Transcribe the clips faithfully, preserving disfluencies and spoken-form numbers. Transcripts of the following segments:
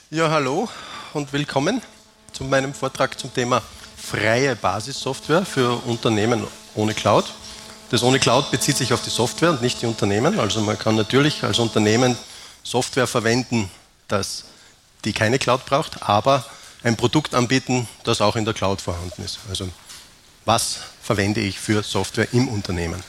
Ja, hallo und willkommen zu meinem Vortrag zum Thema freie Basissoftware für Unternehmen ohne Cloud. Das ohne Cloud bezieht sich auf die Software und nicht die Unternehmen. Also man kann natürlich als Unternehmen Software verwenden, das die keine Cloud braucht, aber ein Produkt anbieten, das auch in der Cloud vorhanden ist. Also was verwende ich für Software im Unternehmen?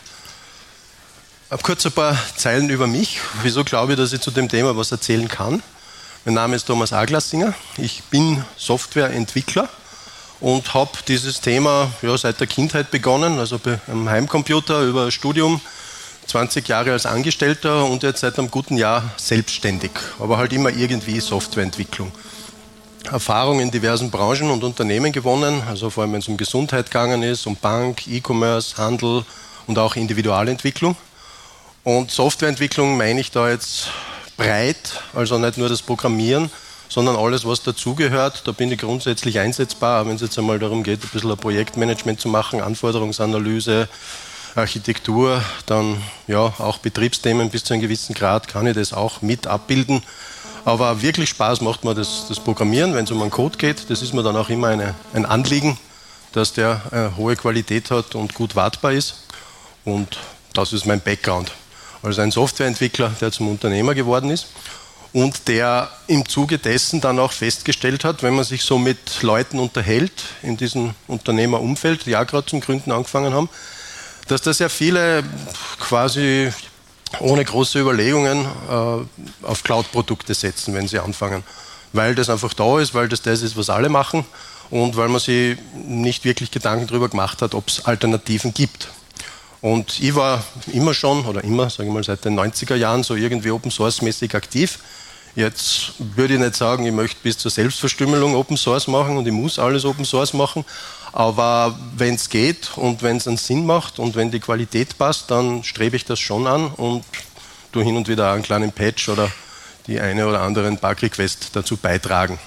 Kurz ein paar Zeilen über mich. Wieso glaube ich, dass ich zu dem Thema was erzählen kann? Mein Name ist Thomas Aglassinger. Ich bin Softwareentwickler und habe dieses Thema ja, seit der Kindheit begonnen, also am Heimcomputer über Studium, zwanzig Jahre als Angestellter und jetzt seit einem guten Jahr selbstständig, aber halt immer irgendwie Softwareentwicklung. Erfahrung in diversen Branchen und Unternehmen gewonnen, also vor allem wenn es um Gesundheit gegangen ist, um Bank, E-Commerce, Handel und auch Individualentwicklung. Und Softwareentwicklung meine ich da jetzt breit, also nicht nur das Programmieren, sondern alles, was dazugehört. Da bin ich grundsätzlich einsetzbar, wenn es jetzt einmal darum geht, ein bisschen ein Projektmanagement zu machen, Anforderungsanalyse, Architektur, dann ja auch Betriebsthemen bis zu einem gewissen Grad kann ich das auch mit abbilden. Aber wirklich Spaß macht mir das, das Programmieren, wenn es um einen Code geht. Das ist mir dann auch immer eine, ein Anliegen, dass der eine hohe Qualität hat und gut wartbar ist. Und das ist mein Background. Also ein Softwareentwickler, der zum Unternehmer geworden ist und der im Zuge dessen dann auch festgestellt hat, wenn man sich so mit Leuten unterhält in diesem Unternehmerumfeld, die auch gerade zum Gründen angefangen haben, dass da sehr viele quasi ohne große Überlegungen äh, auf Cloud-Produkte setzen, wenn sie anfangen. Weil das einfach da ist, weil das das ist, was alle machen und weil man sich nicht wirklich Gedanken darüber gemacht hat, ob es Alternativen gibt. Und ich war immer schon, oder immer, sage ich mal, seit den neunziger Jahren so irgendwie Open-Source-mäßig aktiv. Jetzt würde ich nicht sagen, ich möchte bis zur Selbstverstümmelung Open-Source machen und ich muss alles Open-Source machen. Aber wenn es geht und wenn es einen Sinn macht und wenn die Qualität passt, dann strebe ich das schon an und tue hin und wieder einen kleinen Patch oder die eine oder anderen Bug-Request dazu beitragen.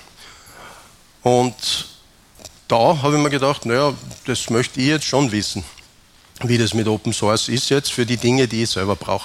Und da habe ich mir gedacht, naja, das möchte ich jetzt schon wissen, wie das mit Open Source ist jetzt für die Dinge, die ich selber brauche.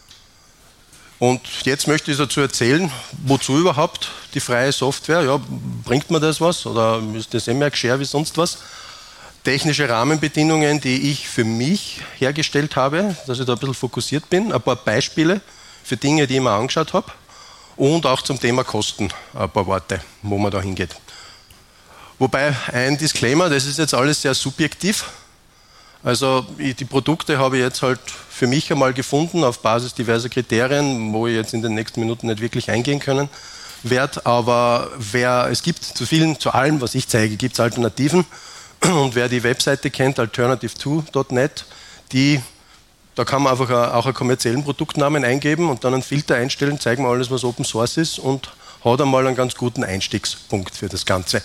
Und jetzt möchte ich dazu erzählen, wozu überhaupt die freie Software, ja, bringt mir das was oder ist das immer gescheit wie sonst was? Technische Rahmenbedingungen, die ich für mich hergestellt habe, dass ich da ein bisschen fokussiert bin, ein paar Beispiele für Dinge, die ich mir angeschaut habe und auch zum Thema Kosten ein paar Worte, wo man da hingeht. Wobei ein Disclaimer, das ist jetzt alles sehr subjektiv. Also die Produkte habe ich jetzt halt für mich einmal gefunden auf Basis diverser Kriterien, wo ich jetzt in den nächsten Minuten nicht wirklich eingehen können werde. Aber wer, es gibt zu vielen, zu allem, was ich zeige, gibt es Alternativen. Und wer die Webseite kennt, alternative two dot net, die, da kann man einfach auch einen kommerziellen Produktnamen eingeben und dann einen Filter einstellen, zeigen wir alles, was Open Source ist und hat einmal einen ganz guten Einstiegspunkt für das Ganze.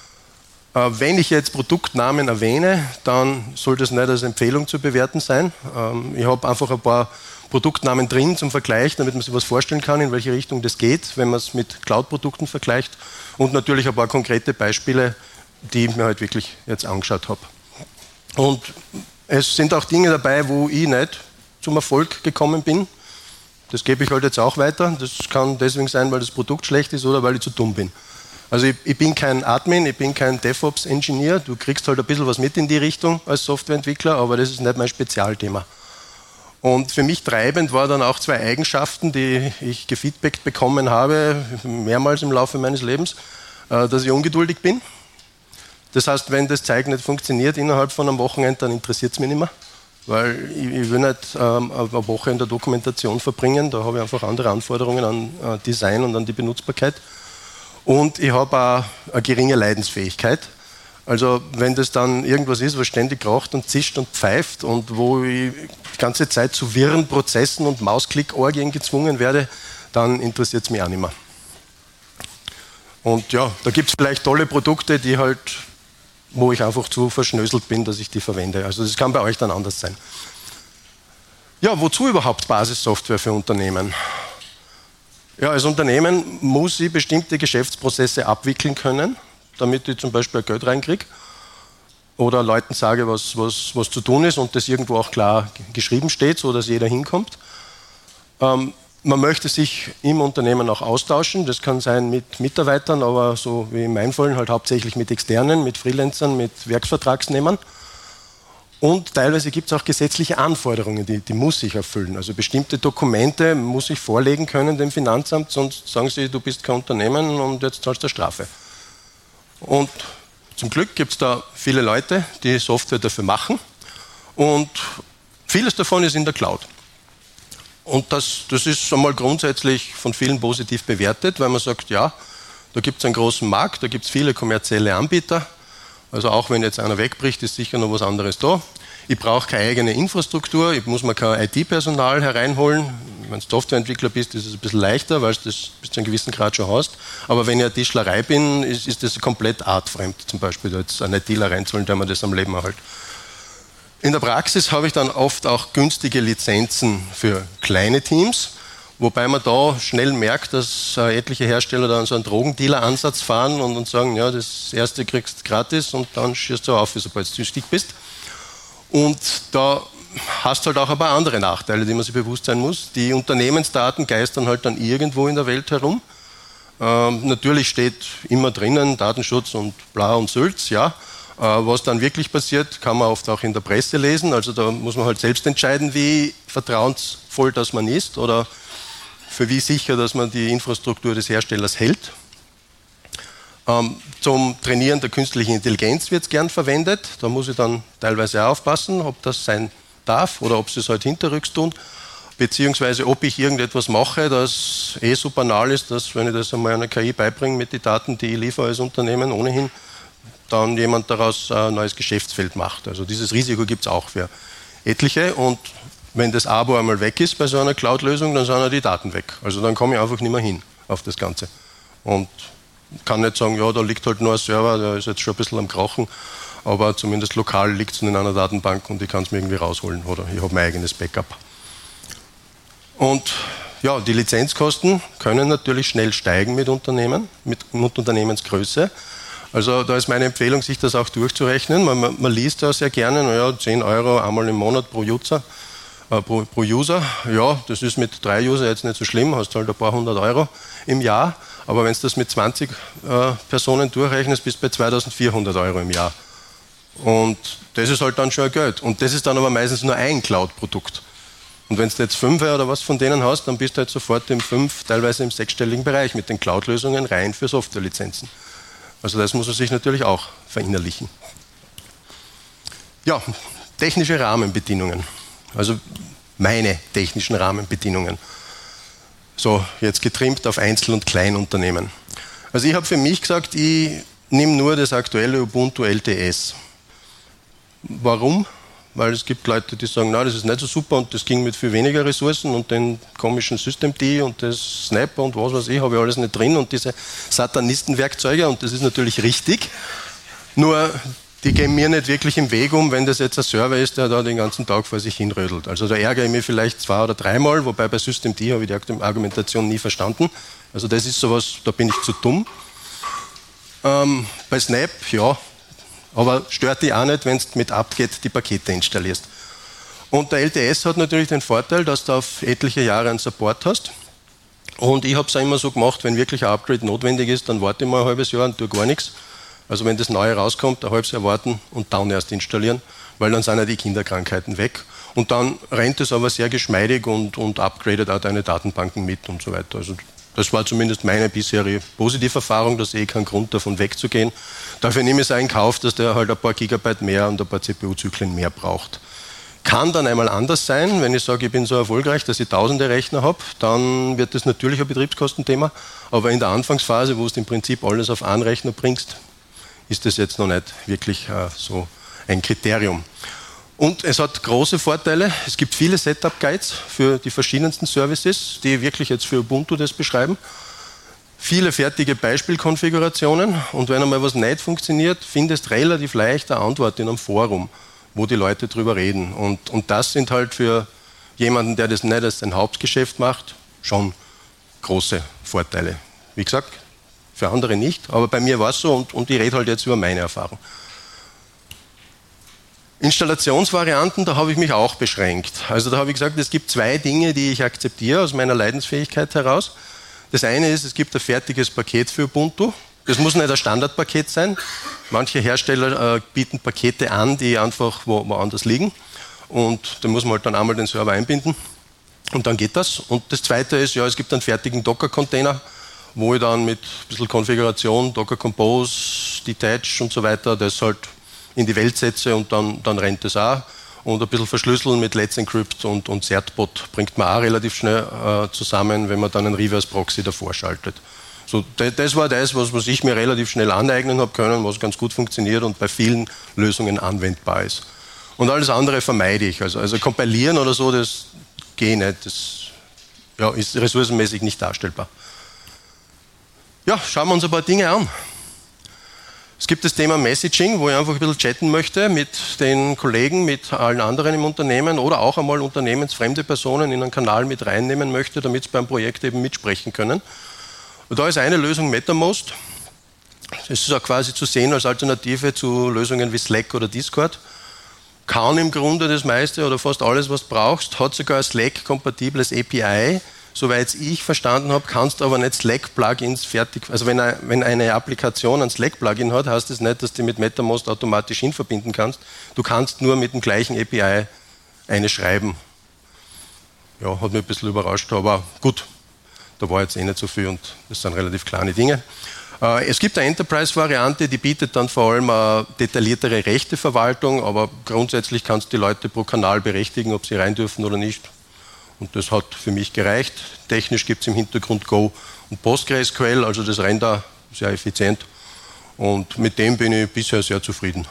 Wenn ich jetzt Produktnamen erwähne, dann soll das nicht als Empfehlung zu bewerten sein. Ich habe einfach ein paar Produktnamen drin zum Vergleich, damit man sich was vorstellen kann, in welche Richtung das geht, wenn man es mit Cloud-Produkten vergleicht. Und natürlich ein paar konkrete Beispiele, die ich mir halt wirklich jetzt angeschaut habe. Und es sind auch Dinge dabei, wo ich nicht zum Erfolg gekommen bin. Das gebe ich halt jetzt auch weiter. Das kann deswegen sein, weil das Produkt schlecht ist oder weil ich zu dumm bin. Also ich, ich bin kein Admin, ich bin kein DevOps-Engineer. Du kriegst halt ein bisschen was mit in die Richtung als Softwareentwickler, aber das ist nicht mein Spezialthema. Und für mich treibend war dann auch zwei Eigenschaften, die ich gefeedbackt bekommen habe, mehrmals im Laufe meines Lebens, dass ich ungeduldig bin. Das heißt, wenn das Zeug nicht funktioniert innerhalb von einem Wochenende, dann interessiert es mich nicht mehr. Weil ich, ich will nicht ähm, eine Woche in der Dokumentation verbringen, da habe ich einfach andere Anforderungen an äh, Design und an die Benutzbarkeit. Und ich habe auch eine geringe Leidensfähigkeit. Also wenn das dann irgendwas ist, was ständig raucht und zischt und pfeift und wo ich die ganze Zeit zu wirren Prozessen und Mausklick-Orgien gezwungen werde, dann interessiert es mich auch nicht mehr. Und ja, da gibt es vielleicht tolle Produkte, die halt, wo ich einfach zu verschnöselt bin, dass ich die verwende. Also das kann bei euch dann anders sein. Ja, wozu überhaupt Basissoftware für Unternehmen? Ja, als Unternehmen muss ich bestimmte Geschäftsprozesse abwickeln können, damit ich zum Beispiel Geld reinkriege oder Leuten sage, was, was, was zu tun ist und das irgendwo auch klar geschrieben steht, so dass jeder hinkommt. Ähm, Man möchte sich im Unternehmen auch austauschen. Das kann sein mit Mitarbeitern, aber so wie in meinem Fall halt hauptsächlich mit Externen, mit Freelancern, mit Werksvertragsnehmern. Und teilweise gibt es auch gesetzliche Anforderungen, die, die muss ich erfüllen. Also bestimmte Dokumente muss ich vorlegen können dem Finanzamt, sonst sagen sie, du bist kein Unternehmen und jetzt zahlst du Strafe. Und zum Glück gibt es da viele Leute, die Software dafür machen und vieles davon ist in der Cloud. Und das, das ist einmal grundsätzlich von vielen positiv bewertet, weil man sagt, ja, da gibt es einen großen Markt, da gibt es viele kommerzielle Anbieter. Also auch wenn jetzt einer wegbricht, ist sicher noch was anderes da. Ich brauche keine eigene Infrastruktur, ich muss mir kein I T-Personal hereinholen. Wenn du Softwareentwickler bist, ist es ein bisschen leichter, weil du das bis zu einem gewissen Grad schon hast. Aber wenn ich eine Tischlerei bin, ist, ist das komplett artfremd, zum Beispiel da jetzt einen ITler reinzuholen, der mir das am Leben erhält. In der Praxis habe ich dann oft auch günstige Lizenzen für kleine Teams, wobei man da schnell merkt, dass äh, etliche Hersteller dann so einen Drogendealer-Ansatz fahren und, und sagen, ja, das erste kriegst du gratis und dann schießt du auf, sobald du süchtig bist. Und da hast du halt auch ein paar andere Nachteile, die man sich bewusst sein muss. Die Unternehmensdaten geistern halt dann irgendwo in der Welt herum. Ähm, natürlich steht immer drinnen Datenschutz und bla und Sülz, ja. Äh, was dann wirklich passiert, kann man oft auch in der Presse lesen. Also da muss man halt selbst entscheiden, wie vertrauensvoll das man ist oder für wie sicher, dass man die Infrastruktur des Herstellers hält. Ähm, zum Trainieren der künstlichen Intelligenz wird es gern verwendet. Da muss ich dann teilweise auch aufpassen, ob das sein darf oder ob sie es halt hinterrücks tun. Beziehungsweise ob ich irgendetwas mache, das eh so banal ist, dass wenn ich das einmal einer K I beibringe mit den Daten, die ich liefere als Unternehmen ohnehin, dann jemand daraus ein neues Geschäftsfeld macht. Also dieses Risiko gibt es auch für etliche und wenn das Abo einmal weg ist bei so einer Cloud-Lösung, dann sind auch die Daten weg. Also dann komme ich einfach nicht mehr hin auf das Ganze. Und kann nicht sagen, ja, da liegt halt nur ein Server, der ist jetzt schon ein bisschen am Krachen, aber zumindest lokal liegt es in einer Datenbank und ich kann es mir irgendwie rausholen oder ich habe mein eigenes Backup. Und ja, die Lizenzkosten können natürlich schnell steigen mit Unternehmen, mit, mit Unternehmensgröße. Also da ist meine Empfehlung, sich das auch durchzurechnen. Man, man, man liest ja sehr gerne, naja, zehn Euro einmal im Monat pro User. Äh, pro, pro User. Ja, das ist mit drei User jetzt nicht so schlimm, hast halt ein paar hundert Euro im Jahr. Aber wenn du das mit zwanzig äh, Personen durchrechnest, bist du bei zweitausendvierhundert Euro im Jahr. Und das ist halt dann schon ein Geld. Und das ist dann aber meistens nur ein Cloud-Produkt. Und wenn du jetzt fünf oder was von denen hast, dann bist du halt sofort im fünf, teilweise im sechsstelligen Bereich mit den Cloud-Lösungen rein für Softwarelizenzen. Also das muss man sich natürlich auch verinnerlichen. Ja, technische Rahmenbedingungen. Also meine technischen Rahmenbedingungen. So, jetzt getrimmt auf Einzel- und Kleinunternehmen. Also ich habe für mich gesagt, ich nehme nur das aktuelle Ubuntu L T S. Warum? Weil es gibt Leute, die sagen, na, das ist nicht so super und das ging mit viel weniger Ressourcen und den komischen Systemd und das Snapper und was weiß ich, habe ich alles nicht drin und diese Satanistenwerkzeuge und das ist natürlich richtig. Nur die gehen mir nicht wirklich im Weg um, wenn das jetzt ein Server ist, der da den ganzen Tag vor sich hinrödelt. Also da ärgere ich mich vielleicht zwei oder dreimal, wobei bei Systemd habe ich die Argumentation nie verstanden. Also das ist sowas, da bin ich zu dumm. Ähm, bei Snap, ja, aber stört dich auch nicht, wenn du mit apt-get die Pakete installierst. Und der L T S hat natürlich den Vorteil, dass du auf etliche Jahre einen Support hast. Und ich habe es auch immer so gemacht, wenn wirklich ein Upgrade notwendig ist, dann warte ich mal ein halbes Jahr und tue gar nichts. Also wenn das Neue rauskommt, ein halbes Jahr warten und dann erst installieren, weil dann sind ja die Kinderkrankheiten weg. Und dann rennt es aber sehr geschmeidig und, und upgradet auch deine Datenbanken mit und so weiter. Also das war zumindest meine bisherige Positiverfahrung, da sehe ich keinen Grund davon wegzugehen. Dafür nehme ich es auch in Kauf, dass der halt ein paar Gigabyte mehr und ein paar C P U-Zyklen mehr braucht. Kann dann einmal anders sein, wenn ich sage, ich bin so erfolgreich, dass ich tausende Rechner habe, dann wird das natürlich ein Betriebskostenthema, aber in der Anfangsphase, wo du im Prinzip alles auf einen Rechner bringst, ist das jetzt noch nicht wirklich äh, so ein Kriterium. Und es hat große Vorteile. Es gibt viele Setup-Guides für die verschiedensten Services, die wirklich jetzt für Ubuntu das beschreiben. Viele fertige Beispielkonfigurationen. Und wenn einmal was nicht funktioniert, findest du relativ leicht eine Antwort in einem Forum, wo die Leute drüber reden. Und, und das sind halt für jemanden, der das nicht als sein Hauptgeschäft macht, schon große Vorteile. Wie gesagt, für andere nicht, aber bei mir war es so und, und ich rede halt jetzt über meine Erfahrung. Installationsvarianten, da habe ich mich auch beschränkt. Also da habe ich gesagt, es gibt zwei Dinge, die ich akzeptiere aus meiner Leidensfähigkeit heraus. Das eine ist, es gibt ein fertiges Paket für Ubuntu. Das muss nicht ein Standardpaket sein. Manche Hersteller äh, bieten Pakete an, die einfach wo, woanders liegen. Und da muss man halt dann einmal den Server einbinden. Und dann geht das. Und das zweite ist, ja, es gibt einen fertigen Docker-Container, wo ich dann mit ein bisschen Konfiguration, Docker Compose, Detach und so weiter, das halt in die Welt setze und dann, dann rennt es auch. Und ein bisschen verschlüsseln mit Let's Encrypt und, und Certbot bringt man auch relativ schnell äh, zusammen, wenn man dann einen Reverse-Proxy davor schaltet. So, das war das, was, was ich mir relativ schnell aneignen habe können, was ganz gut funktioniert und bei vielen Lösungen anwendbar ist. Und alles andere vermeide ich. Also, also kompilieren oder so, das geht nicht. Das ja, ist ressourcenmäßig nicht darstellbar. Ja, schauen wir uns ein paar Dinge an. Es gibt das Thema Messaging, wo ich einfach ein bisschen chatten möchte mit den Kollegen, mit allen anderen im Unternehmen oder auch einmal unternehmensfremde Personen in einen Kanal mit reinnehmen möchte, damit sie beim Projekt eben mitsprechen können. Und da ist eine Lösung MetaMost. Das ist auch quasi zu sehen als Alternative zu Lösungen wie Slack oder Discord. Kann im Grunde das meiste oder fast alles, was du brauchst, hat sogar ein Slack-kompatibles A P I. Soweit ich verstanden habe, kannst du aber nicht Slack-Plugins fertig, also wenn, eine, wenn eine Applikation ein Slack-Plugin hat, heißt das nicht, dass du mit MetaMost automatisch hin verbinden kannst. Du kannst nur mit dem gleichen A P I eine schreiben. Ja, hat mich ein bisschen überrascht, aber gut, da war jetzt eh nicht so viel und das sind relativ kleine Dinge. Äh, es gibt eine Enterprise-Variante, die bietet dann vor allem eine detailliertere Rechteverwaltung, aber grundsätzlich kannst du die Leute pro Kanal berechtigen, ob sie rein dürfen oder nicht. Und das hat für mich gereicht. Technisch gibt es im Hintergrund Go und PostgreSQL, also das rennt da sehr effizient. Und mit dem bin ich bisher sehr zufrieden.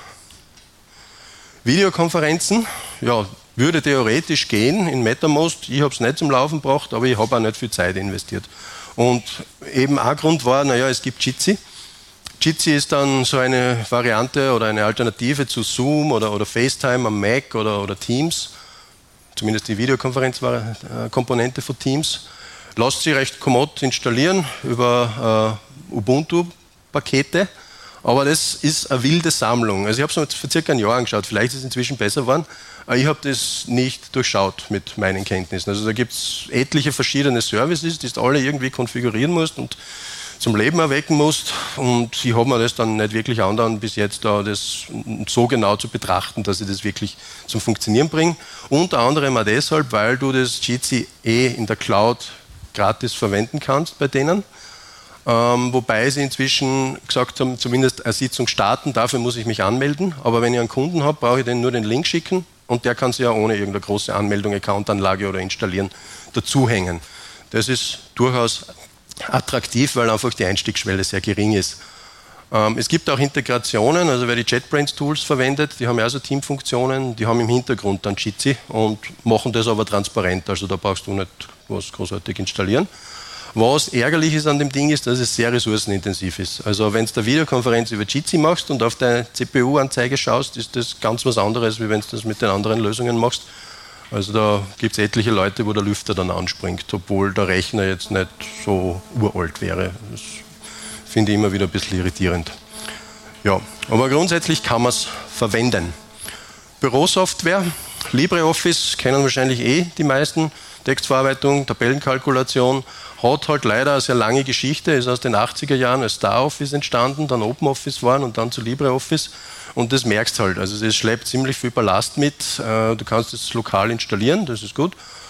Videokonferenzen, ja, würde theoretisch gehen in MetaMost. Ich habe es nicht zum Laufen gebracht, aber ich habe auch nicht viel Zeit investiert. Und eben ein Grund war, naja, es gibt Jitsi. Jitsi ist dann so eine Variante oder eine Alternative zu Zoom oder, oder FaceTime am Mac oder, oder Teams. Zumindest die Videokonferenzkomponente von Teams, lässt sich recht kommod installieren über äh, Ubuntu-Pakete, aber das ist eine wilde Sammlung. Also ich habe es mir vor circa ein Jahr angeschaut, vielleicht ist es inzwischen besser geworden, aber ich habe das nicht durchschaut mit meinen Kenntnissen. Also da gibt es etliche verschiedene Services, die du alle irgendwie konfigurieren musst und zum Leben erwecken musst, und ich habe mir das dann nicht wirklich andauernd bis jetzt da das so genau zu betrachten, dass ich das wirklich zum Funktionieren bringe. Unter anderem auch deshalb, weil du das Jitsi eh in der Cloud gratis verwenden kannst bei denen, ähm, wobei sie inzwischen gesagt haben, zumindest eine Sitzung starten, dafür muss ich mich anmelden, aber wenn ich einen Kunden habe, brauche ich denen nur den Link schicken und der kann sich ja ohne irgendeine große Anmeldung, Accountanlage oder installieren dazuhängen. Das ist durchaus attraktiv, weil einfach die Einstiegsschwelle sehr gering ist. Ähm, es gibt auch Integrationen, also wer die JetBrains Tools verwendet, die haben ja also Teamfunktionen, die haben im Hintergrund dann Jitsi und machen das aber transparent, also da brauchst du nicht was großartig installieren. Was ärgerlich ist an dem Ding ist, dass es sehr ressourcenintensiv ist. Also wenn du eine Videokonferenz über Jitsi machst und auf deine C P U-Anzeige schaust, ist das ganz was anderes, wie wenn du das mit den anderen Lösungen machst. Also da gibt es etliche Leute, wo der Lüfter dann anspringt, obwohl der Rechner jetzt nicht so uralt wäre. Das finde ich immer wieder ein bisschen irritierend. Ja, aber grundsätzlich kann man es verwenden. Bürosoftware, LibreOffice kennen wahrscheinlich eh die meisten. Textverarbeitung, Tabellenkalkulation, hat halt leider eine sehr lange Geschichte, ist aus den achtziger Jahren als StarOffice entstanden, dann OpenOffice waren und dann zu LibreOffice. Und das merkst halt, also es schleppt ziemlich viel Ballast mit. Du kannst es lokal installieren, das ist gut.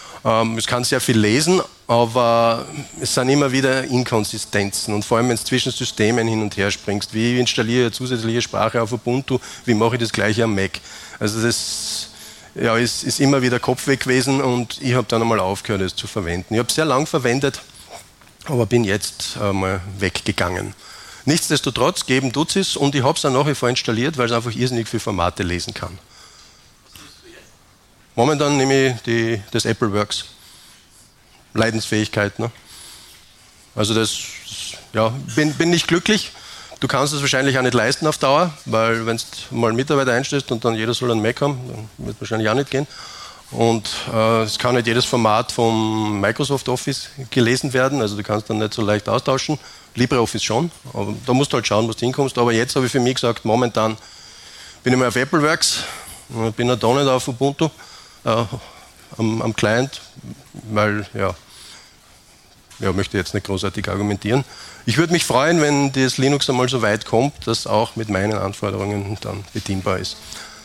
Es kann sehr viel lesen, aber es sind immer wieder Inkonsistenzen. Und vor allem, wenn du zwischen Systemen hin und her springst, wie installiere ich eine zusätzliche Sprache auf Ubuntu, wie mache ich das gleiche am Mac? Also das ja, ist, ist immer wieder Kopfweg gewesen und ich habe dann einmal aufgehört, es zu verwenden. Ich habe es sehr lang verwendet, aber bin jetzt einmal weggegangen. Nichtsdestotrotz, geben tut es und ich habe es dann nach wie vor installiert, weil es einfach irrsinnig viele Formate lesen kann. Momentan nehme ich die, das AppleWorks. Leidensfähigkeit. Ne? Also das, ja, bin, bin nicht glücklich. Du kannst es wahrscheinlich auch nicht leisten auf Dauer, weil wenn du mal einen Mitarbeiter einstellst und dann jeder soll einen Mac haben, dann wird wahrscheinlich auch nicht gehen. Und äh, es kann nicht jedes Format vom Microsoft Office gelesen werden, also du kannst dann nicht so leicht austauschen. LibreOffice schon, aber da musst du halt schauen, wo du hinkommst. Aber jetzt habe ich für mich gesagt, momentan bin ich mal auf AppleWorks Ich bin ja da nicht auf Ubuntu äh, am, am Client, weil, ja, ja, möchte jetzt nicht großartig argumentieren. Ich würde mich freuen, wenn das Linux einmal so weit kommt, dass auch mit meinen Anforderungen dann bedienbar ist.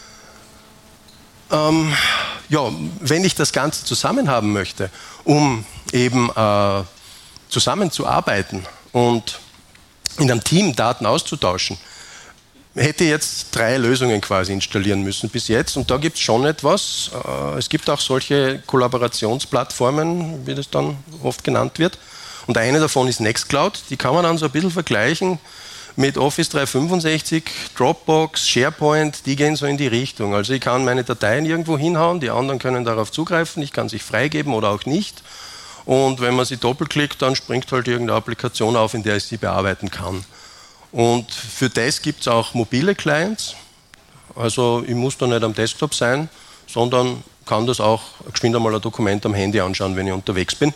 Ähm, ja, wenn ich das Ganze zusammen haben möchte, um eben äh, zusammenzuarbeiten und in einem Team Daten auszutauschen, hätte jetzt drei Lösungen quasi installieren müssen bis jetzt. Und da gibt es schon etwas. Es gibt auch solche Kollaborationsplattformen, wie das dann oft genannt wird. Und eine davon ist Nextcloud. Die kann man dann so ein bisschen vergleichen mit Office dreihundertfünfundsechzig, Dropbox, SharePoint. Die gehen so in die Richtung. Also ich kann meine Dateien irgendwo hinhauen, die anderen können darauf zugreifen. Ich kann sich freigeben oder auch nicht. Und wenn man sie doppelklickt, dann springt halt irgendeine Applikation auf, in der ich sie bearbeiten kann. Und für das gibt es auch mobile Clients. Also ich muss da nicht am Desktop sein, sondern kann das auch geschwind einmal ein Dokument am Handy anschauen, wenn ich unterwegs bin.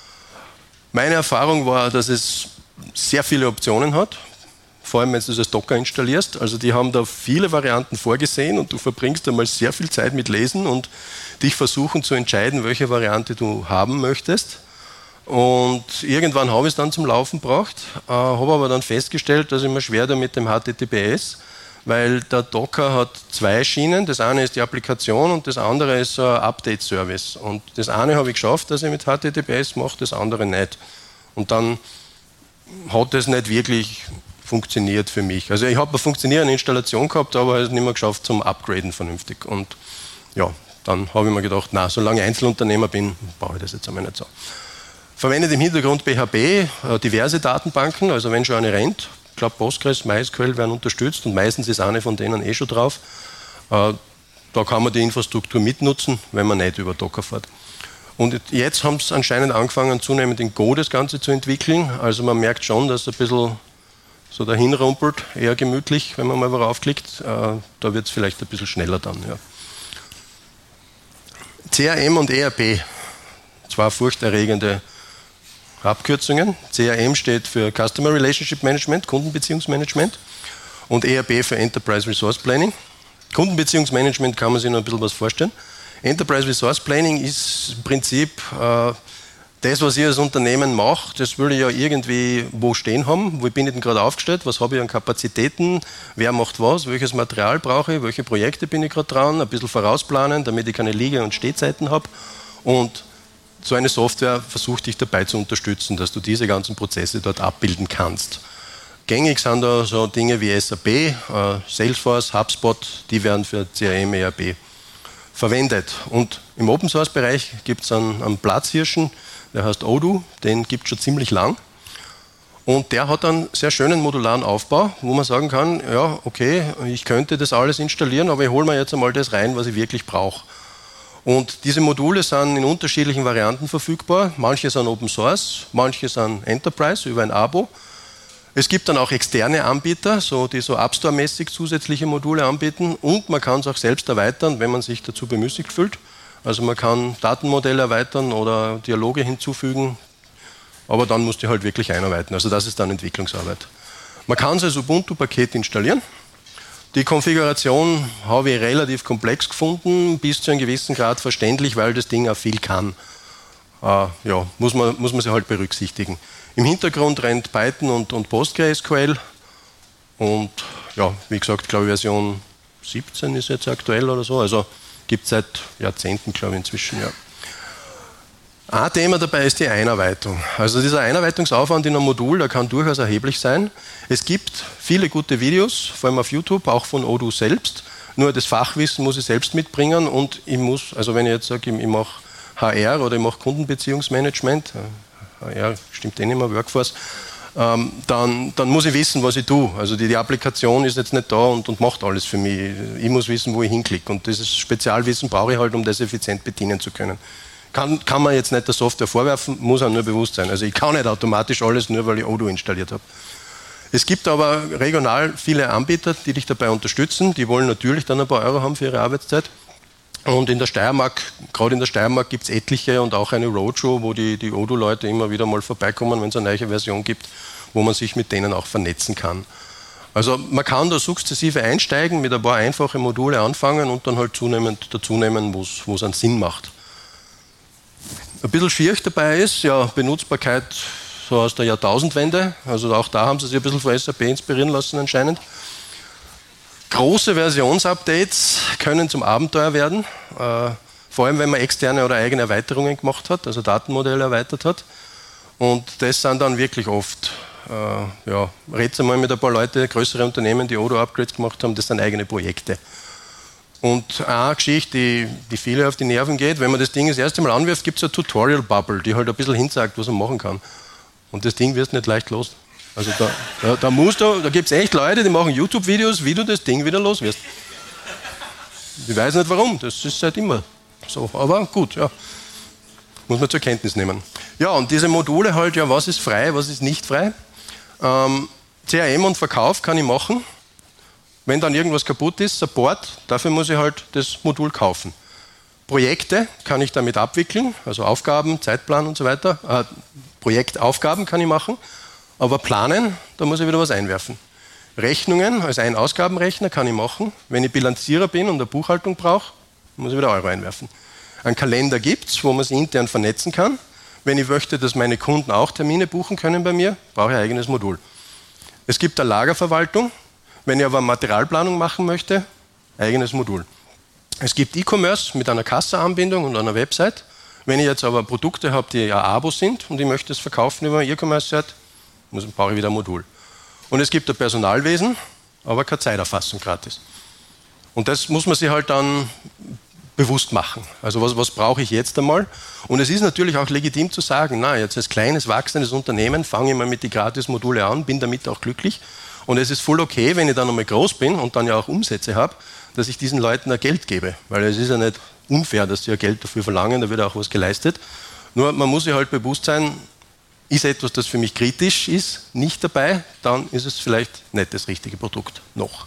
Meine Erfahrung war, dass es sehr viele Optionen hat, vor allem wenn du das als Docker installierst. Also die haben da viele Varianten vorgesehen und du verbringst einmal sehr viel Zeit mit Lesen und dich versuchen zu entscheiden, welche Variante du haben möchtest. Und irgendwann habe ich es dann zum Laufen gebracht, äh, habe aber dann festgestellt, dass ich mir schwer da mit dem H T T P S, weil der Docker hat zwei Schienen. Das eine ist die Applikation und das andere ist so ein Update-Service. Und das eine habe ich geschafft, dass ich mit H T T P S mache, das andere nicht. Und dann hat das nicht wirklich funktioniert für mich. Also ich habe eine funktionierende Installation gehabt, aber es nicht mehr geschafft zum Upgraden vernünftig. Und ja, dann habe ich mir gedacht, na, solange ich Einzelunternehmer bin, brauche ich das jetzt einmal nicht so. Verwendet im Hintergrund P H P, äh, diverse Datenbanken, also wenn schon eine rennt, ich glaube Postgres, MySQL werden unterstützt und meistens ist eine von denen eh schon drauf. Äh, da kann man die Infrastruktur mitnutzen, wenn man nicht über Docker fährt. Und jetzt haben sie anscheinend angefangen, zunehmend in Go das Ganze zu entwickeln. Also man merkt schon, dass es ein bisschen so dahin rumpelt, eher gemütlich, wenn man mal raufklickt. Äh, da wird es vielleicht ein bisschen schneller dann. Ja. C R M und E R P, zwei furchterregende Abkürzungen. C R M steht für Customer Relationship Management, Kundenbeziehungsmanagement, und E R P für Enterprise Resource Planning. Kundenbeziehungsmanagement kann man sich noch ein bisschen was vorstellen. Enterprise Resource Planning ist im Prinzip äh, das, was ich als Unternehmen mache, das will ich ja irgendwie wo stehen haben. Wo bin ich denn gerade aufgestellt? Was habe ich an Kapazitäten? Wer macht was? Welches Material brauche ich? Welche Projekte bin ich gerade dran? Ein bisschen vorausplanen, damit ich keine Liege- und Stehzeiten habe. Und so eine Software versucht dich dabei zu unterstützen, dass du diese ganzen Prozesse dort abbilden kannst. Gängig sind da so Dinge wie S A P, äh, Salesforce, HubSpot, die werden für C R M, E R P verwendet. Und im Open-Source-Bereich gibt es einen, einen Platzhirschen, der heißt Odoo, den gibt es schon ziemlich lang. Und der hat einen sehr schönen modularen Aufbau, wo man sagen kann, ja, okay, ich könnte das alles installieren, aber ich hole mir jetzt einmal das rein, was ich wirklich brauche. Und diese Module sind in unterschiedlichen Varianten verfügbar. Manche sind Open Source, manche sind Enterprise über ein Abo. Es gibt dann auch externe Anbieter, so, die so App Store-mäßig zusätzliche Module anbieten. Und man kann es auch selbst erweitern, wenn man sich dazu bemüßigt fühlt. Also man kann Datenmodelle erweitern oder Dialoge hinzufügen. Aber dann musst du halt wirklich einarbeiten. Also das ist dann Entwicklungsarbeit. Man kann es als Ubuntu-Paket installieren. Die Konfiguration habe ich relativ komplex gefunden, bis zu einem gewissen Grad verständlich, weil das Ding auch viel kann. Äh, ja, muss man, muss man sich halt berücksichtigen. Im Hintergrund rennt Python und, und PostgreSQL und ja, wie gesagt, glaube ich, Version siebzehn ist jetzt aktuell oder so, also gibt es seit Jahrzehnten, glaube ich, inzwischen, ja. Ein Thema dabei ist die Einarbeitung. Also dieser Einarbeitungsaufwand in einem Modul, der kann durchaus erheblich sein. Es gibt viele gute Videos, vor allem auf YouTube, auch von Odoo selbst. Nur das Fachwissen muss ich selbst mitbringen und ich muss, also wenn ich jetzt sage, ich mache H R oder ich mache Kundenbeziehungsmanagement, H R stimmt eh nicht mehr, Workforce, ähm, dann, dann muss ich wissen, was ich tue. Also die, die Applikation ist jetzt nicht da und, und macht alles für mich. Ich muss wissen, wo ich hinklicke. Und dieses Spezialwissen brauche ich halt, um das effizient bedienen zu können. Kann, kann man jetzt nicht der Software vorwerfen, muss einem nur bewusst sein. Also ich kann nicht automatisch alles, nur weil ich Odoo installiert habe. Es gibt aber regional viele Anbieter, die dich dabei unterstützen. Die wollen natürlich dann ein paar Euro haben für ihre Arbeitszeit. Und in der Steiermark, gerade in der Steiermark gibt es etliche und auch eine Roadshow, wo die, die Odoo-Leute immer wieder mal vorbeikommen, wenn es eine neue Version gibt, wo man sich mit denen auch vernetzen kann. Also man kann da sukzessive einsteigen, mit ein paar einfachen Module anfangen und dann halt zunehmend dazunehmen, wo es einen Sinn macht. Ein bisschen schwierig dabei ist, ja, Benutzbarkeit so aus der Jahrtausendwende, also auch da haben sie sich ein bisschen von S A P inspirieren lassen anscheinend. Große Versionsupdates können zum Abenteuer werden, äh, vor allem wenn man externe oder eigene Erweiterungen gemacht hat, also Datenmodelle erweitert hat. Und das sind dann wirklich oft, äh, ja, redet mal mit ein paar Leuten, größere Unternehmen, die Odoo-Upgrades gemacht haben, das sind eigene Projekte. Und eine Geschichte, die, die viele auf die Nerven geht, wenn man das Ding das erste Mal anwirft, gibt es eine Tutorial-Bubble, die halt ein bisschen hinsagt, was man machen kann. Und das Ding wirst nicht leicht los. Also da, da, da, musst du, da gibt es echt Leute, die machen YouTube-Videos, wie du das Ding wieder los wirst. Ich weiß nicht warum, das ist halt immer so. Aber gut, ja, muss man zur Kenntnis nehmen. Ja, und diese Module halt, ja, was ist frei, was ist nicht frei? Ähm, C R M und Verkauf kann ich machen. Wenn dann irgendwas kaputt ist, Support, dafür muss ich halt das Modul kaufen. Projekte kann ich damit abwickeln, also Aufgaben, Zeitplan und so weiter. Äh, Projektaufgaben kann ich machen. Aber planen, da muss ich wieder was einwerfen. Rechnungen als Ein-Ausgabenrechner kann ich machen. Wenn ich Bilanzierer bin und eine Buchhaltung brauche, muss ich wieder Euro einwerfen. Einen Kalender gibt es, wo man sich intern vernetzen kann. Wenn ich möchte, dass meine Kunden auch Termine buchen können bei mir, brauche ich ein eigenes Modul. Es gibt eine Lagerverwaltung. Wenn ich aber eine Materialplanung machen möchte, eigenes Modul. Es gibt E-Commerce mit einer Kasseanbindung und einer Website. Wenn ich jetzt aber Produkte habe, die ja Abo sind und ich möchte es verkaufen über eine E-Commerce-Seite, muss, brauche ich wieder ein Modul. Und es gibt ein Personalwesen, aber keine Zeiterfassung gratis. Und das muss man sich halt dann bewusst machen. Also was, was brauche ich jetzt einmal? Und es ist natürlich auch legitim zu sagen, na, jetzt als kleines, wachsendes Unternehmen fange ich mal mit den Gratis-Module an, bin damit auch glücklich. Und es ist voll okay, wenn ich dann einmal groß bin und dann ja auch Umsätze habe, dass ich diesen Leuten ein Geld gebe. Weil es ist ja nicht unfair, dass sie ja Geld dafür verlangen, da wird auch was geleistet. Nur man muss sich halt bewusst sein, ist etwas, das für mich kritisch ist, nicht dabei, dann ist es vielleicht nicht das richtige Produkt noch.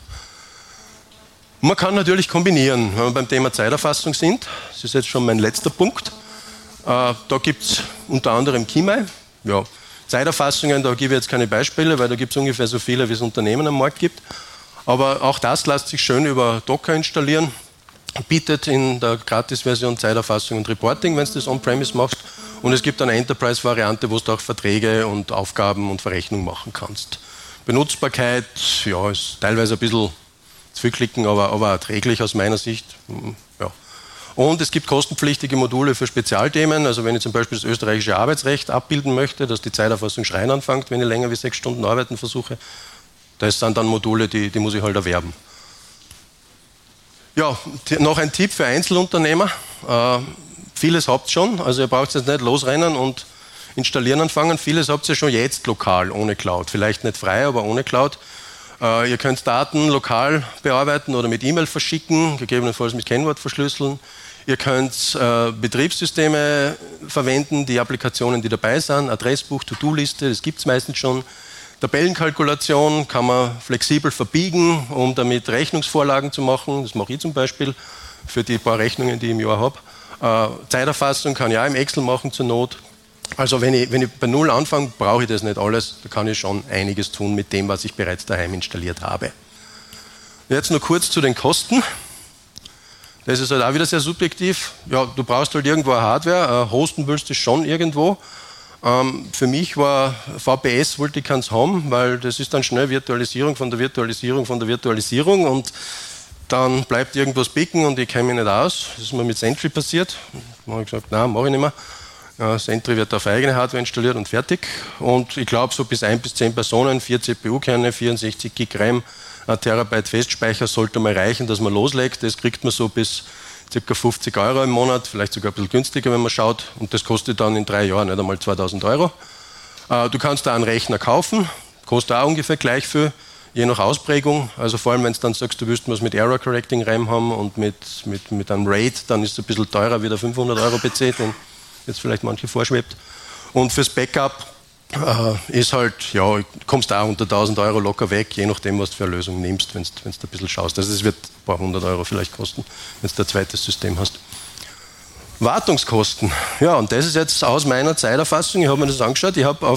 Man kann natürlich kombinieren, wenn wir beim Thema Zeiterfassung sind. Das ist jetzt schon mein letzter Punkt. Äh, da gibt es unter anderem Kimai. Ja, Zeiterfassungen, da gebe ich jetzt keine Beispiele, weil da gibt es ungefähr so viele, wie es Unternehmen am Markt gibt. Aber auch das lässt sich schön über Docker installieren. Bietet in der Gratis-Version Zeiterfassung und Reporting, wenn du das on-premise machst. Und es gibt eine Enterprise-Variante, wo du auch Verträge und Aufgaben und Verrechnung machen kannst. Benutzbarkeit, ja, ist teilweise ein bisschen zu viel klicken, aber, aber erträglich aus meiner Sicht. Ja. Und es gibt kostenpflichtige Module für Spezialthemen. Also wenn ich zum Beispiel das österreichische Arbeitsrecht abbilden möchte, dass die Zeiterfassung schreien anfängt, wenn ich länger wie sechs Stunden arbeiten versuche, das sind dann Module, die, die muss ich halt erwerben. Ja, noch ein Tipp für Einzelunternehmer. Äh, vieles habt ihr schon, also ihr braucht jetzt nicht losrennen und installieren anfangen. Vieles habt ihr schon jetzt lokal, ohne Cloud. Vielleicht nicht frei, aber ohne Cloud. Äh, ihr könnt Daten lokal bearbeiten oder mit E-Mail verschicken, gegebenenfalls mit Kennwort verschlüsseln. Ihr könnt äh, Betriebssysteme verwenden, die Applikationen, die dabei sind, Adressbuch, To-Do-Liste, das gibt es meistens schon. Tabellenkalkulation kann man flexibel verbiegen, um damit Rechnungsvorlagen zu machen. Das mache ich zum Beispiel für die paar Rechnungen, die ich im Jahr habe. Äh, Zeiterfassung kann ich auch im Excel machen zur Not. Also wenn ich, wenn ich bei Null anfange, brauche ich das nicht alles. Da kann ich schon einiges tun mit dem, was ich bereits daheim installiert habe. Jetzt noch kurz zu den Kosten. Das ist halt auch wieder sehr subjektiv. Ja, du brauchst halt irgendwo eine Hardware, äh, hosten willst du schon irgendwo. Ähm, für mich war V P S, wollte ich keins haben, weil das ist dann schnell Virtualisierung von der Virtualisierung von der Virtualisierung und dann bleibt irgendwas picken und ich kenne mich nicht aus. Das ist mir mit Sentry passiert. Da habe ich gesagt, nein, mache ich nicht mehr. Ja, Sentry wird auf eigene Hardware installiert und fertig. Und ich glaube, so bis ein bis zehn Personen, vier C P U-Kerne, vierundsechzig Gig RAM, ein Terabyte Festspeicher sollte mal reichen, dass man loslegt. Das kriegt man so bis ca. fünfzig Euro im Monat, vielleicht sogar ein bisschen günstiger, wenn man schaut. Und das kostet dann in drei Jahren nicht einmal zweitausend Euro. Äh, du kannst da einen Rechner kaufen, kostet auch ungefähr gleich viel, je nach Ausprägung. Also vor allem, wenn du dann sagst, du willst was mit Error Correcting RAM haben und mit, mit, mit einem RAID, dann ist es ein bisschen teurer wie der fünfhundert Euro P C, den jetzt vielleicht manche vorschwebt. Und fürs Backup äh, ist halt, ja, kommst auch unter tausend Euro locker weg, je nachdem, was du für eine Lösung nimmst, wenn du ein bisschen schaust. Also es wird ein paar hundert Euro vielleicht kosten, wenn du ein zweites System hast. Wartungskosten. Ja, und das ist jetzt aus meiner Zeiterfassung, ich habe mir das angeschaut, ich habe auf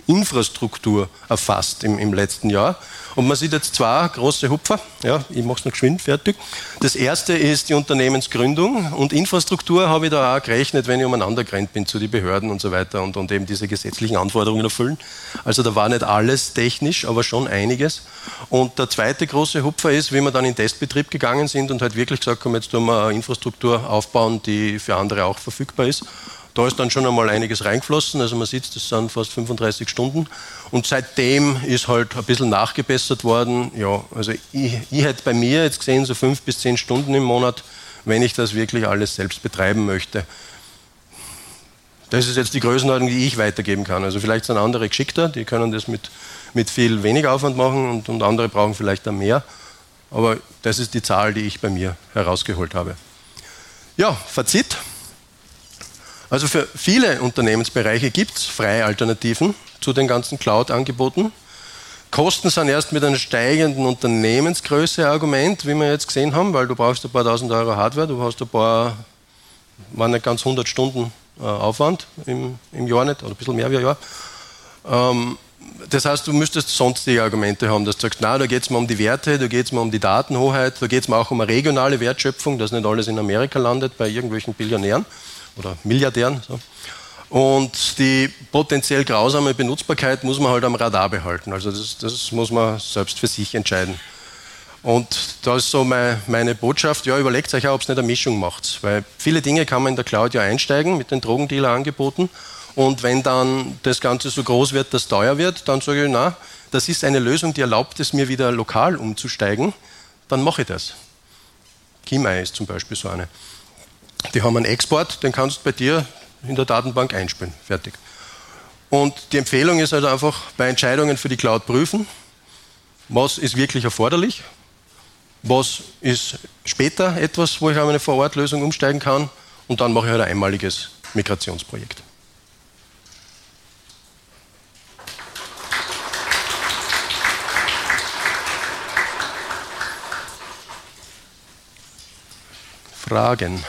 Infrastruktur erfasst im, im letzten Jahr. Und man sieht jetzt zwei große Hupfer. Ja, ich mache es noch geschwind fertig. Das erste ist die Unternehmensgründung und Infrastruktur habe ich da auch gerechnet, wenn ich umeinander gerannt bin zu den Behörden und so weiter und, und eben diese gesetzlichen Anforderungen erfüllen. Also da war nicht alles technisch, aber schon einiges. Und der zweite große Hupfer ist, wie wir dann in Testbetrieb gegangen sind und halt wirklich gesagt haben, jetzt tun wir eine Infrastruktur aufbauen, die für andere auch verfügbar ist. Da ist dann schon einmal einiges reingeflossen, also man sieht, das sind fast fünfunddreißig Stunden und seitdem ist halt ein bisschen nachgebessert worden. Ja, also ich, ich hätte bei mir jetzt gesehen so fünf bis zehn Stunden im Monat, wenn ich das wirklich alles selbst betreiben möchte. Das ist jetzt die Größenordnung, die ich weitergeben kann. Also vielleicht sind andere geschickter, die können das mit, mit viel weniger Aufwand machen und, und andere brauchen vielleicht dann mehr. Aber das ist die Zahl, die ich bei mir herausgeholt habe. Ja, Fazit. Also für viele Unternehmensbereiche gibt es freie Alternativen zu den ganzen Cloud-Angeboten. Kosten sind erst mit einer steigenden Unternehmensgröße ein Argument, wie wir jetzt gesehen haben, weil du brauchst ein paar tausend Euro Hardware, du hast ein paar, waren nicht ganz hundert Stunden äh, Aufwand im, im Jahr nicht, oder ein bisschen mehr wie ein Jahr. Ähm, das heißt, du müsstest sonstige Argumente haben, dass du sagst, na, da geht es mir um die Werte, da geht es mir um die Datenhoheit, da geht es mir auch um eine regionale Wertschöpfung, dass nicht alles in Amerika landet bei irgendwelchen Billionären oder Milliardären. So. Und die potenziell grausame Benutzbarkeit muss man halt am Radar behalten. Also das, das muss man selbst für sich entscheiden. Und da ist so meine, meine Botschaft, ja, überlegt euch auch, ob es nicht eine Mischung macht. Weil viele Dinge kann man in der Cloud ja einsteigen mit den Drogendealer-Angeboten. Und wenn dann das Ganze so groß wird, dass es teuer wird, dann sage ich, na, das ist eine Lösung, die erlaubt es mir wieder lokal umzusteigen, dann mache ich das. Kimei ist zum Beispiel so eine. Die haben einen Export, den kannst du bei dir in der Datenbank einspielen. Fertig. Und die Empfehlung ist also einfach bei Entscheidungen für die Cloud prüfen, was ist wirklich erforderlich, was ist später etwas, wo ich auf eine Vor-Ort-Lösung umsteigen kann und dann mache ich halt ein einmaliges Migrationsprojekt. Fragen?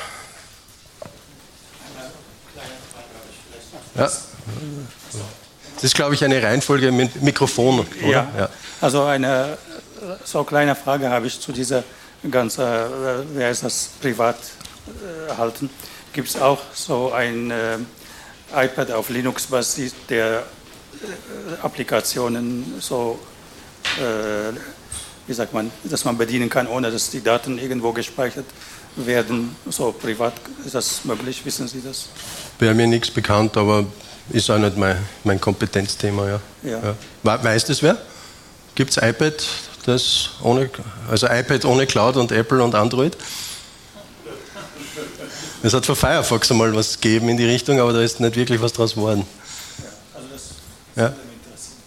Ja. Das ist, glaube ich, eine Reihenfolge mit Mikrofon, oder? Ja. Ja. Also eine so kleine Frage habe ich zu dieser ganzen, äh, wie heißt das, Privathalten. Äh, Gibt es auch so ein äh, iPad auf Linux-Basis, der äh, Applikationen so, äh, wie sagt man, dass man bedienen kann, ohne dass die Daten irgendwo gespeichert werden, so privat? Ist das möglich? Wissen Sie das? Wäre mir nichts bekannt, aber ist auch nicht mein, mein Kompetenzthema. Ja. Ja. Ja. Weiß das wer? Gibt es iPad, das ohne, also iPad ohne Cloud und Apple und Android? Es hat für Firefox einmal was gegeben in die Richtung, aber da ist nicht wirklich was draus geworden. Ja, also das ja. würde mich interessieren.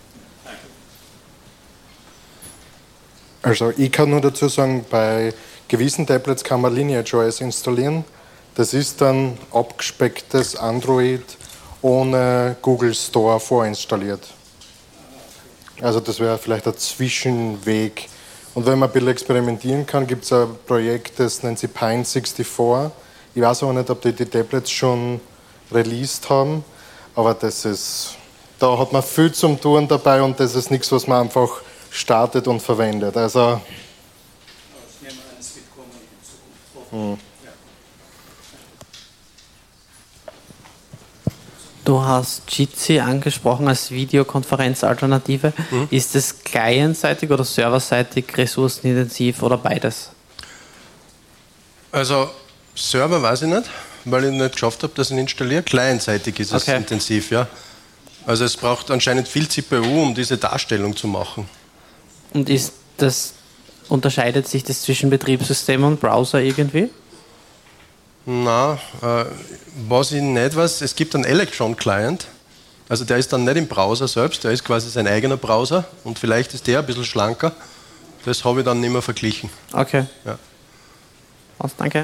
Danke. Also ich kann nur dazu sagen, bei gewissen Tablets kann man Lineage O S installieren. Das ist dann abgespecktes Android ohne Google Store vorinstalliert. Also das wäre vielleicht ein Zwischenweg. Und wenn man ein bisschen experimentieren kann, gibt es ein Projekt, das nennt sich Pine sechsundsiebzig. Ich weiß aber nicht, ob die die Tablets schon released haben, aber das ist, da hat man viel zum Tun dabei und das ist nichts, was man einfach startet und verwendet. Also, hm. Du hast Jitsi angesprochen als Videokonferenzalternative. Mhm. Ist es clientseitig oder serverseitig ressourcenintensiv oder beides? Also Server weiß ich nicht, weil ich nicht geschafft habe, dass ich ihn installiere. Clientseitig ist es okay. intensiv, ja. Also es braucht anscheinend viel C P U, um diese Darstellung zu machen. Und ist das, unterscheidet sich das zwischen Betriebssystem und Browser irgendwie? Na, äh, was ich nicht weiß, es gibt einen Electron-Client, also der ist dann nicht im Browser selbst, der ist quasi sein eigener Browser und vielleicht ist der ein bisschen schlanker. Das habe ich dann nicht mehr verglichen. Okay. Ja. Was, danke.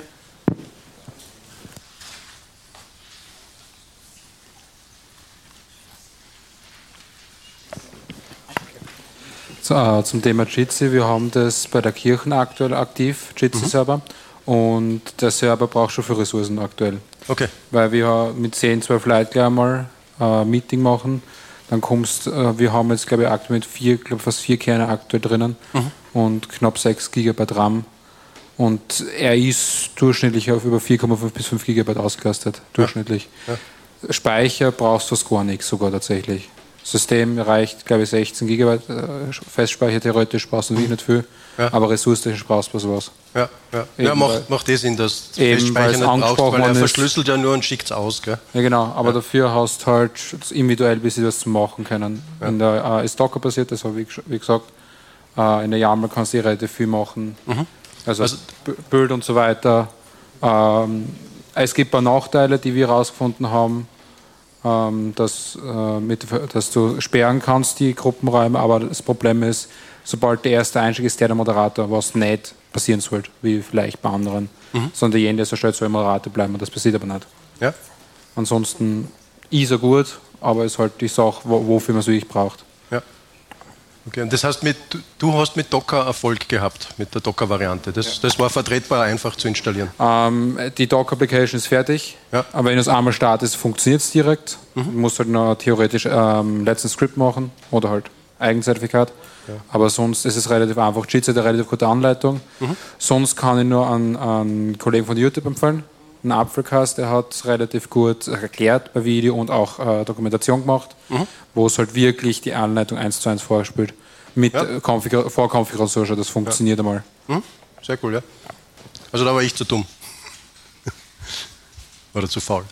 So, äh, zum Thema Jitsi, wir haben das bei der Kirche aktuell aktiv, Jitsi-Server. Mhm. Und der Server braucht schon viele Ressourcen aktuell. Okay. Weil wir mit zehn, zwölf Leuten gleich einmal ein Meeting machen. Dann kommst, äh, wir haben jetzt glaube ich aktuell mit vier, glaube fast vier Kerne aktuell drinnen mhm. und knapp sechs Gigabyte RAM. Und er ist durchschnittlich auf über vier Komma fünf bis fünf Gigabyte ausgelastet, durchschnittlich. Ja. Ja. Speicher brauchst du gar nichts sogar tatsächlich. System reicht, glaube ich, sechzehn Gigabyte äh, Festspeicher, theoretisch brauchst du wirklich nicht viel, ja. aber ressourcentechnisch brauchst du sowas. Ja, ja. ja macht, macht eh Sinn, dass du eben, Festspeicher nicht brauchst, weil er verschlüsselt ja nur und schickt es aus. Gell? Ja genau, aber ja. dafür hast du halt individuell ein bisschen was zu machen können. Ja. In der äh, ist Docker basiert, das habe ich wie gesagt, äh, in der YAML kannst du relativ viel machen, mhm. also, also Bild und so weiter. Ähm, es gibt ein paar Nachteile, die wir herausgefunden haben, Dass, äh, mit, dass du sperren kannst, die Gruppenräume, aber das Problem ist, sobald der erste Einstieg ist, der der Moderator, was nicht passieren sollte, wie vielleicht bei anderen, mhm. sondern derjenige, der so stellt, soll Moderator bleiben und das passiert aber nicht. Ja. Ansonsten ist er gut, aber es ist halt die Sache, wo, wofür man es wirklich braucht. Ja. Okay, und das heißt, mit, du hast mit Docker Erfolg gehabt, mit der Docker-Variante. Das, ja. das war vertretbar, einfach zu installieren. Ähm, die Docker-Application ist fertig, ja. aber wenn du es einmal startest, funktioniert es direkt. Mhm. Du musst halt noch theoretisch ähm, letzten Skript machen oder halt Eigenzertifikat. Ja. Aber sonst ist es relativ einfach. Jitsi hat eine relativ gute Anleitung. Mhm. Sonst kann ich nur an einen Kollegen von YouTube empfehlen, einen Apfelcast, der hat es relativ gut erklärt bei Video und auch äh, Dokumentation gemacht, mhm. wo es halt wirklich die Anleitung eins zu eins vorspielt. Mit ja. Konfigur- Vorkonfiguration, das funktioniert ja. einmal. Mhm. Sehr cool, ja. Also da war ich zu dumm. Oder zu faul.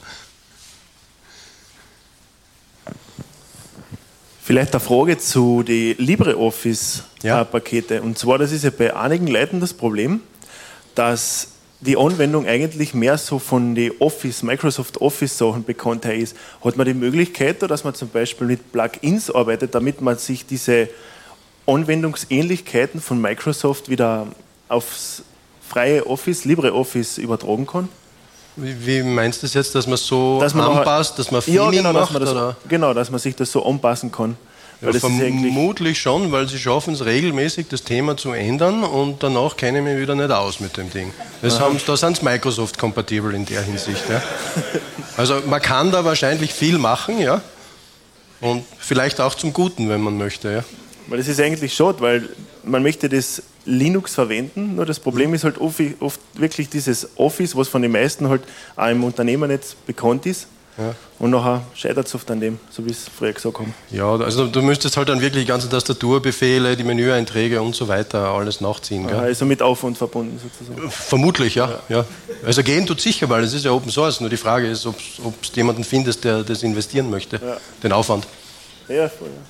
Vielleicht eine Frage zu den LibreOffice-Pakete. Ja. Und zwar, das ist ja bei einigen Leuten das Problem, dass die Anwendung eigentlich mehr so von den Office, Microsoft Office Sachen bekannt ist. Hat man die Möglichkeit, dass man zum Beispiel mit Plugins arbeitet, damit man sich diese Anwendungsähnlichkeiten von Microsoft wieder aufs freie Office, LibreOffice übertragen kann? Wie, wie meinst du das jetzt, dass man so dass man anpasst, dass man Theming ja, genau, macht? Dass man das, oder? Genau, dass man sich das so anpassen kann. Ja, das vermutlich ist schon, weil sie schaffen es regelmäßig, das Thema zu ändern und danach kenne ich mich wieder nicht aus mit dem Ding. Das haben, da sind sie Microsoft-kompatibel in der Hinsicht. Ja. Also man kann da wahrscheinlich viel machen, ja, und vielleicht auch zum Guten, wenn man möchte. Ja. Weil das ist eigentlich schade, weil man möchte das Linux verwenden, nur das Problem ist halt oft, oft wirklich dieses Office, was von den meisten halt auch im Unternehmen jetzt bekannt ist. Ja. Und nachher scheitert es oft an dem, so wie es früher gesagt haben. Ja, also du müsstest halt dann wirklich die ganzen Tastaturbefehle, die Menüeinträge und so weiter alles nachziehen. Gell? Also mit Aufwand verbunden sozusagen. Vermutlich, ja. ja. ja. Also gehen tut sicher, weil es ist ja Open Source. Nur die Frage ist, ob du jemanden findest, der das investieren möchte, ja. den Aufwand. Ja, voll, ja.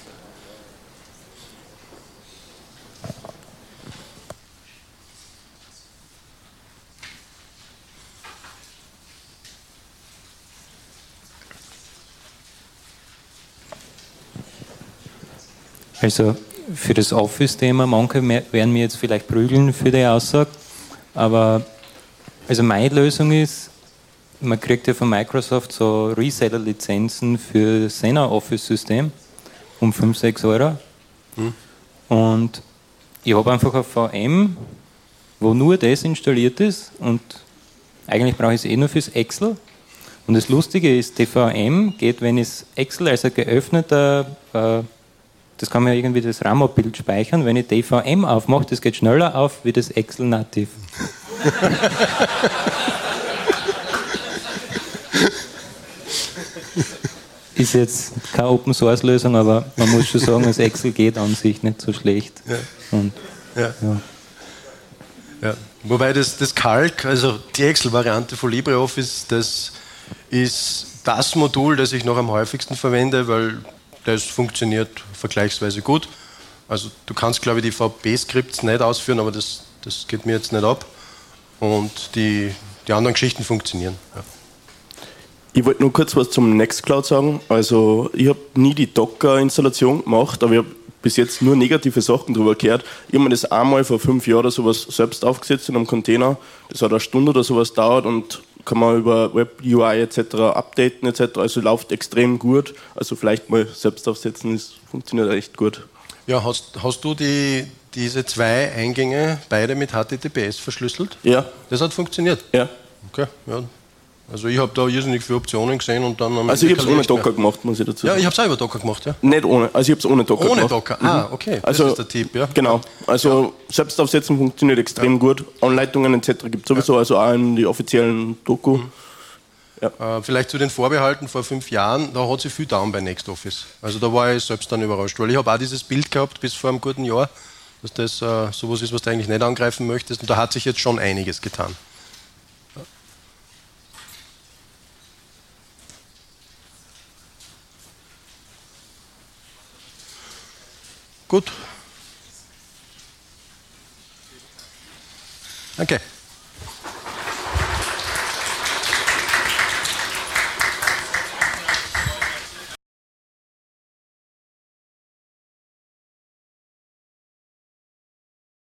Also für das Office-Thema, manche werden mir jetzt vielleicht prügeln für die Aussage, aber also meine Lösung ist, man kriegt ja von Microsoft so Reseller-Lizenzen für sein Office-System um fünf, sechs Euro. Hm. Und ich habe einfach ein V M, wo nur das installiert ist und eigentlich brauche ich es eh nur fürs Excel. Und das Lustige ist, die V M geht, wenn es Excel als ein geöffneter äh, das kann man ja irgendwie das RAM-Bild speichern. Wenn ich D V M aufmache, das geht schneller auf wie das Excel Native. Ist jetzt keine Open-Source-Lösung, aber man muss schon sagen, das Excel geht an sich nicht so schlecht. Ja. Und, ja. Ja. Ja. Wobei das, das Calc, also die Excel-Variante von LibreOffice, das ist das Modul, das ich noch am häufigsten verwende, weil das funktioniert vergleichsweise gut. Also du kannst, glaube ich, die V B-Skripts nicht ausführen, aber das, das geht mir jetzt nicht ab. Und die, die anderen Geschichten funktionieren. Ja. Ich wollte nur kurz was zum Nextcloud sagen. Also ich habe nie die Docker-Installation gemacht, aber ich habe bis jetzt nur negative Sachen darüber gehört. Ich habe mir das einmal vor fünf Jahren oder sowas selbst aufgesetzt in einem Container. Das hat eine Stunde oder sowas gedauert und kann man über Web-U I et cetera updaten et cetera. Also läuft extrem gut. Also vielleicht mal selbst aufsetzen, das funktioniert echt gut. Ja, hast, hast du die, diese zwei Eingänge beide mit H T T P S verschlüsselt? Ja. Das hat funktioniert? Ja. Okay, ja. Also ich habe da irrsinnig viele Optionen gesehen und dann... Also ich habe es ohne Docker gemacht, muss ich dazu sagen. Ja, ich habe es selber Docker gemacht, ja. Nicht ohne, also ich habe es ohne Docker ohne gemacht. Ohne Docker, ah, okay, das also, ist der Tipp, ja. Genau, also ja. Selbstaufsetzen funktioniert extrem ja. gut, Anleitungen et cetera gibt es sowieso, ja. also auch in die offiziellen Doku. Mhm. Ja. Äh, vielleicht zu den Vorbehalten vor fünf Jahren, da hat sich viel down bei NextOffice. Also da war ich selbst dann überrascht, weil ich habe auch dieses Bild gehabt bis vor einem guten Jahr, dass das äh, sowas ist, was du eigentlich nicht angreifen möchtest und da hat sich jetzt schon einiges getan. Gut. Danke.